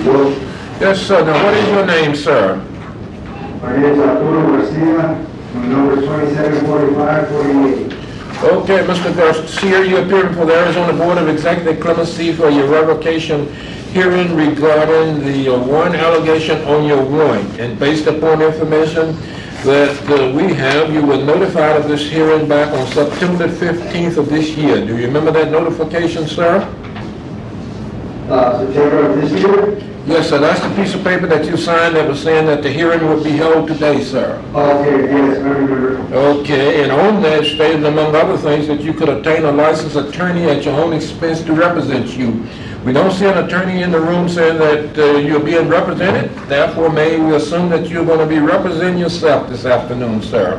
Hello. Yes, sir. Now, what is your name, sir? My name is Arturo Garcia. My number is 274548. Okay, Mr. Garcia, you appearing for the Arizona Board of Executive Clemency for your revocation hearing regarding the one allegation on your warrant. And based upon information that we have, you were notified of this hearing back on September 15th of this year. Do you remember that notification, sir? September of this year? Yes, sir. That's the piece of paper that you signed that was saying that the hearing would be held today, sir. Okay, yes, I remember. Okay, and on that stated, among other things, that you could obtain a licensed attorney at your own expense to represent you. We don't see an attorney in the room saying that you're being represented. Therefore, may we assume that you're going to be representing yourself this afternoon, sir?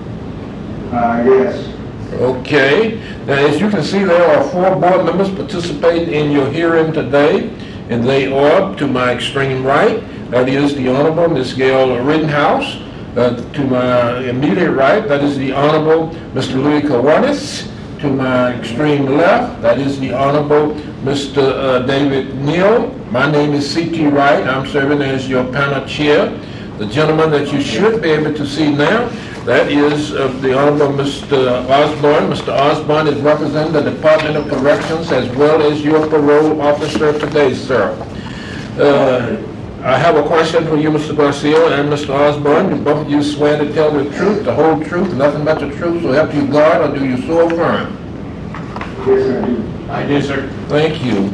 Yes. Okay. Now, as you can see, there are 4 board members participating in your hearing today, and they are, to my extreme right, that is the Honorable Ms. Gail Rittenhouse. To my immediate right, that is the Honorable Mr. Louis Kiwanis. To my extreme left, that is the Honorable Mr. David Neal. My name is C.T. Wright. I'm serving as your panel chair. The gentleman that you should be able to see now, that is the Honorable Mr. Osborne. Mr. Osborne is representing the Department of Corrections as well as your parole officer today, sir. I have a question for you, Mr. Garcia and Mr. Osborne. Do both of you swear to tell the truth, the whole truth, nothing but the truth, so help you God, or do you so affirm? Yes, I do. I do, sir. Thank you.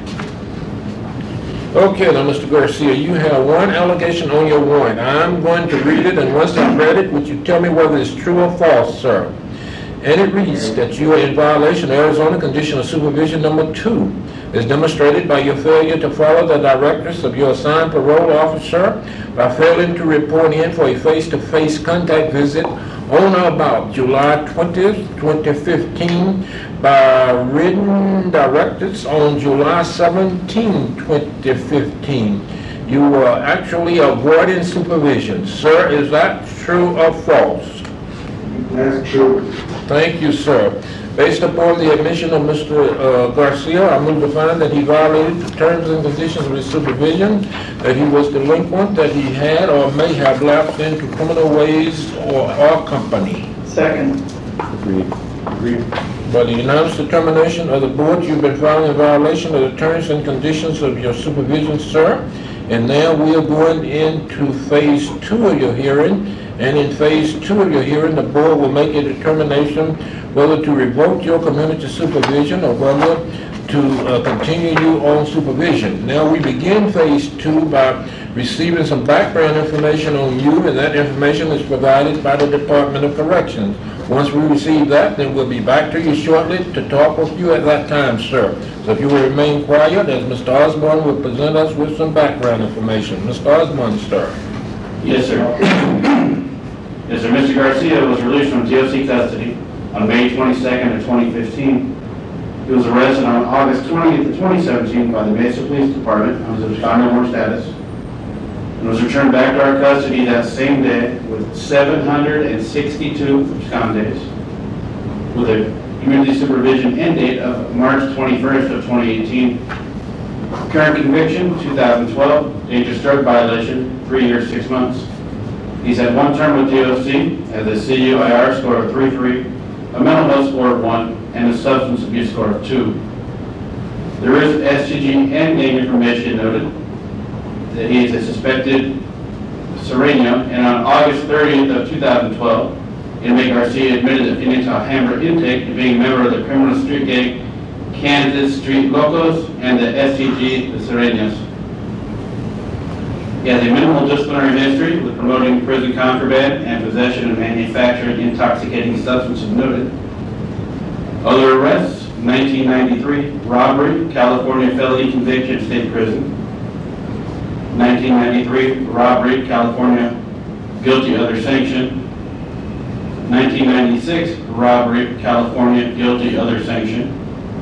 Okay, now, Mr. Garcia, you have one allegation on your warrant. I'm going to read it, and once I've read it, would you tell me whether it's true or false, sir? And it reads that you are in violation of Arizona Condition of Supervision number 2, as demonstrated by your failure to follow the directives of your assigned parole officer by failing to report in for a face-to-face contact visit on or about July 20th, 2015, by written directives on July 17, 2015. You were actually avoiding supervision. Sir, is that true or false? That's true. Thank you, sir. Based upon the admission of Mr. Garcia, I move to find that he violated the terms and conditions of his supervision, that he was delinquent, that he had or may have lapsed into criminal ways or our company. Second. Agreed. By the unanimous determination of the board, you've been found in violation of the terms and conditions of your supervision, sir. And now we are going into phase 2 of your hearing. And in phase 2 of your hearing, the board will make a determination whether to revoke your community supervision or whether to continue you on supervision. Now we begin phase 2 by receiving some background information on you, and that information is provided by the Department of Corrections. Once we receive that, then we'll be back to you shortly to talk with you at that time, sir. So if you will remain quiet, as Mr. Osborne will present us with some background information. Mr. Osborne, sir. Yes, sir. Yes, sir. Mr. Garcia was released from DOC custody on May 22nd of 2015. He was arrested on August 20th of 2017 by the Mesa Police Department on his absconding warrant status and was returned back to our custody that same day with 762 abscondes with a community supervision end date of March 21st of 2018. Current conviction, 2012, dangerous drug violation, 3 years, 6 months. He's had 1 term with DOC, has a CUIR score of 3.3, a mental health score of 1, and a substance abuse score of 2. There is STG and gang information noted that he is a suspected Sereno, and on August 30th of 2012, inmate Garcia admitted to phenyl hammer intake to being a member of the criminal street gang Kansas Street Locos and the STG, the Serenos. He has a minimal disciplinary history with promoting prison contraband and possession and manufacturing intoxicating substances noted. Other arrests, 1993, robbery, California felony conviction, state prison. 1993, robbery, California, guilty, other sanction. 1996, robbery, California, guilty, other sanction.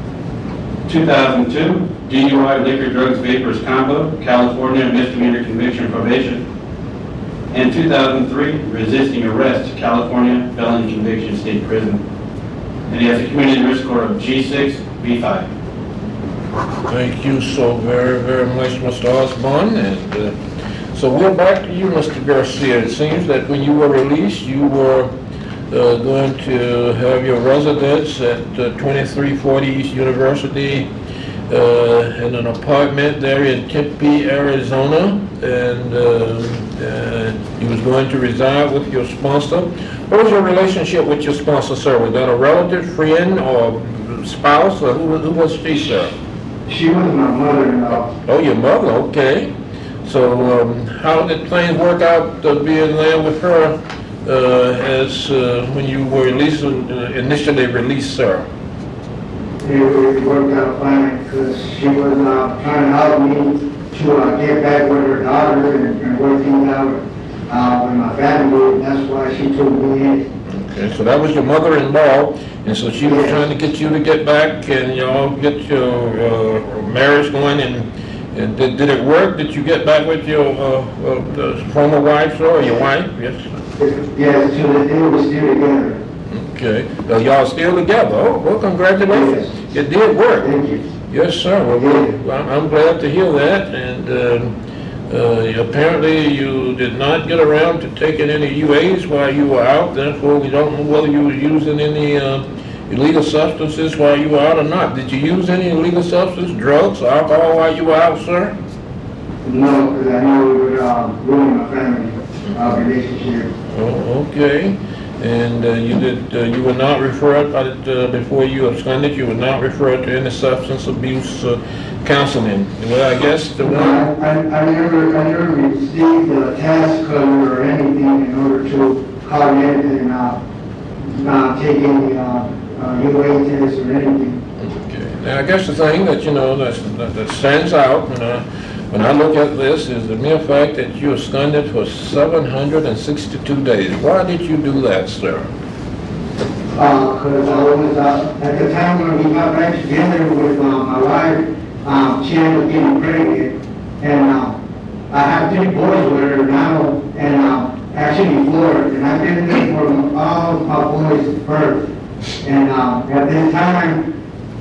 2002, DUI, liquor, drugs, vapors, combo, California, misdemeanor conviction, probation. And 2003, resisting arrest, California, felony conviction, state prison. And he has a community risk score of G6, B5. Thank you so very, very much, Mr. Osborne. And so we're back to you, Mr. Garcia. It seems that when you were released, you were going to have your residence at 2340 East University in an apartment there in Tempe, Arizona, and you was going to reside with your sponsor. What was your relationship with your sponsor, sir? Was that a relative, friend, or spouse, or who was she, sir? She was my mother-in-law. Oh, your mother, okay. So how did things work out being there with her as when you were initially released, sir? It worked out fine because she was trying to help me to get back with her daughter and work things out with my family. That's why she took me in. Okay, so that was your mother-in-law, and so she was trying to get you to get back and y'all get your marriage going. And did it work? Did you get back with your former wife, sir, or your wife? Yes. Yes, to the day we're still together. Okay. So y'all still together? Oh, well, congratulations. Yes. It did work. Thank you. Yes, sir. Well, I'm glad to hear that. And apparently you did not get around to taking any UAs while you were out. Therefore, we don't know whether you were using any illegal substances while you were out or not. Did you use any illegal substance, drugs, alcohol while you were out, sir? No, because I know it would ruin my family relationship. Oh, okay. And you were not referred before you absconded. You were not referred to any substance abuse counseling. Well, I guess the one. I never received a task code or anything in order to call in and take any UA tests or anything. Okay. Now, I guess the thing that that stands out when I look at this is the mere fact that you absconded for 762 days. Why did you do that, sir? Because I was, at the time when we got back together with my wife, she ended up getting pregnant. And I have 3 boys with her now, and actually 4. And I've been there for all my boys' birth. And at this time,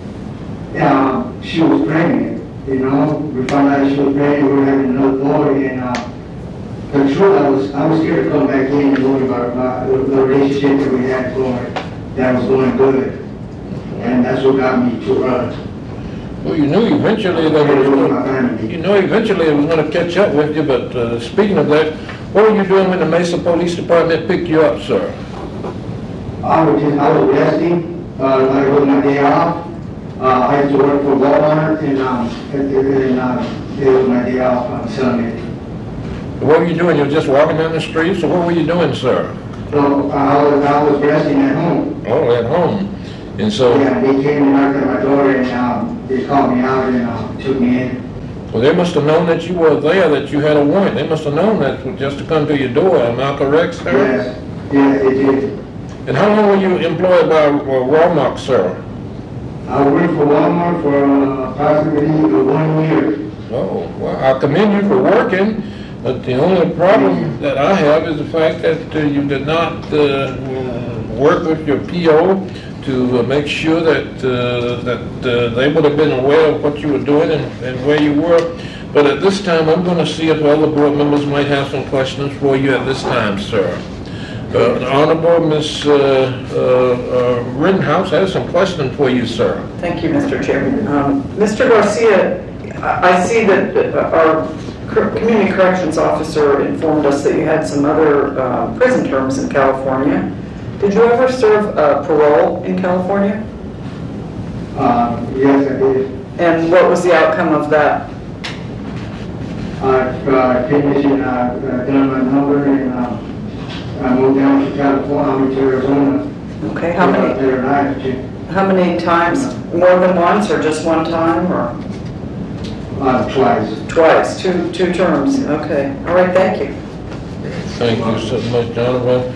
she was pregnant. We found out she was pregnant, we were having another boy, and the truth, I was scared to come back in and learn about the relationship that we had going, that was going good. And that's what got me to run. Well, you knew eventually that it was going to catch up with you, but speaking of that, what were you doing when the Mesa Police Department picked you up, sir? I was resting, it was my day off. I used to work for Walmart, and it was my day off on Sunday. What were you doing? You were just walking down the street? So what were you doing, sir? So I was resting at home. Oh, at home. And so... Yeah, they came and knocked at my door, and they called me out and took me in. Well, they must have known that you were there, that you had a warrant. They must have known that just to come to your door. Am I correct, sir? Yes, they did. And how long were you employed by Walmart, sir? I worked for Walmart for approximately 1 year. Oh, well, I commend you for working, but the only problem that I have is the fact that you did not work with your PO to make sure that they would have been aware of what you were doing and where you were. But at this time, I'm going to see if other board members might have some questions for you at this time, sir. The Honorable Ms. Rittenhouse has some questions for you, sir. Thank you, Mr. Chairman. Mr. Garcia, I see that our community corrections officer informed us that you had some other prison terms in California. Did you ever serve parole in California? Yes, I did. And what was the outcome of that? I finished and done my number, and I moved down to California, to Arizona. Okay, how many times? More than once, or just one time, or? Twice. Twice, two terms. Okay. All right. Thank you. Thank you so much, Donovan.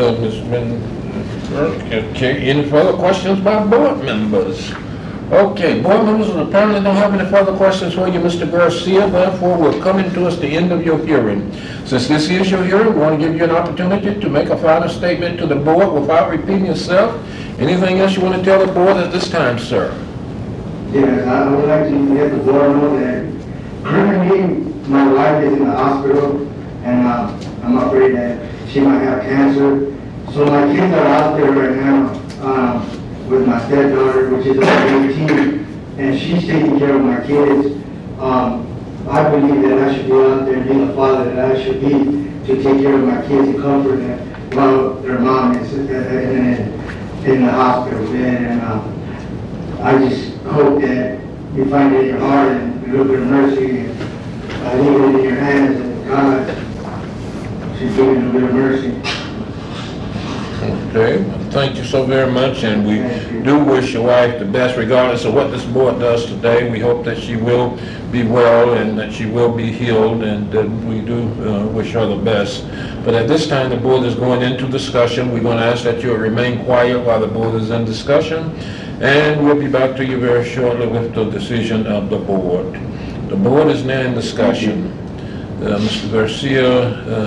Okay, any further questions by board members? Okay, board members apparently don't have any further questions for you, Mr. Garcia. Therefore, we're coming towards the end of your hearing. Since this is your hearing, we want to give you an opportunity to make a final statement to the board without repeating yourself. Anything else you want to tell the board at this time, sir? Yes, I would like to let the board know that currently my wife is in the hospital and I'm afraid that she might have cancer. So my kids are out there right now with my stepdaughter, which is about 18, and she's taking care of my kids. I believe that I should be out there and be the father that I should be to take care of my kids and comfort them while their mom is in the hospital bed. And I just hope that you find it in your heart and a little bit of mercy. And I leave it in your hands, and God should give you a little bit of mercy. Okay, thank you so very much, and we do wish your wife the best regardless of what this board does today. We hope that she will be well and that she will be healed, and we do wish her the best. But at this time, the board is going into discussion. We're going to ask that you remain quiet while the board is in discussion, and we'll be back to you very shortly with the decision of the board. The board is now in discussion. Mr. Garcia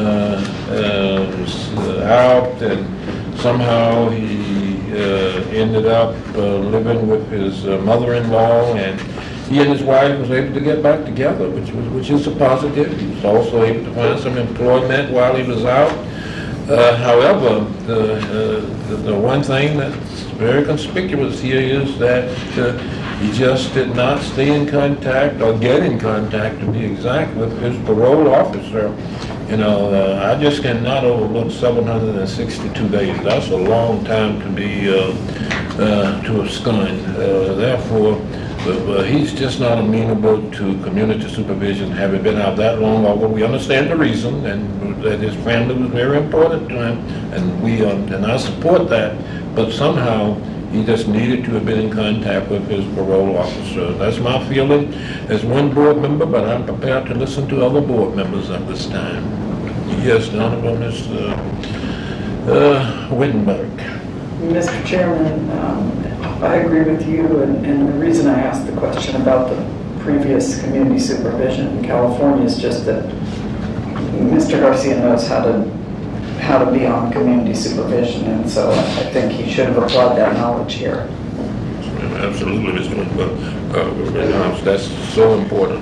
is out, and somehow he ended up living with his mother-in-law, and he and his wife was able to get back together, which is a positive. He was also able to find some employment while he was out. However, the one thing that's very conspicuous here is that he just did not stay in contact, or get in contact to be exact, with his parole officer. You know, I just cannot overlook 762 days. That's a long time to be to abscond. Therefore, he's just not amenable to community supervision, having been out that long. Although we understand the reason, and that his family was very important to him, and I support that. But somehow he just needed to have been in contact with his parole officer. That's my feeling as one board member, but I'm prepared to listen to other board members at this time. Yes, the Honorable Ms. Wittenberg. Mr. Chairman, I agree with you, and the reason I asked the question about the previous community supervision in California is just that Mr. Garcia knows how to be on community supervision, and so I think he should have applied that knowledge here. Absolutely, Mr. Wittenberg. That's so important.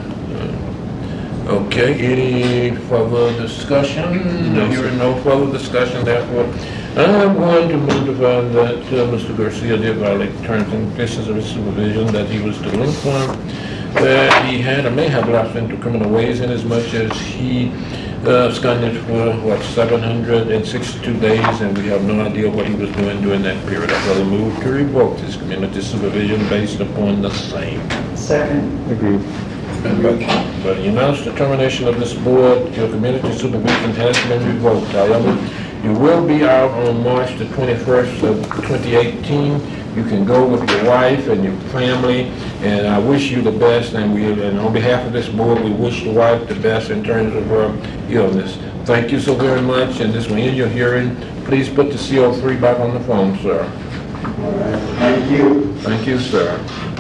Okay, any further discussion? No, hearing no further discussion, therefore, I'm going to move to find that Mr. Garcia did violate terms and conditions of his supervision, that he was delinquent, that he had or may have lapsed into criminal ways, in as much as he absconded for, 762 days, and we have no idea what he was doing during that period. I'd rather move to revoke his community supervision based upon the same. Second. Agreed. But the unanimous determination of this board, your community supervision has been revoked. However, you will be out on March the 21st of 2018. You can go with your wife and your family, and I wish you the best, and on behalf of this board, we wish the wife the best in terms of her illness. Thank you so very much, and this will end your hearing. Please put the CO3 back on the phone, sir. All right, thank you. Thank you, sir.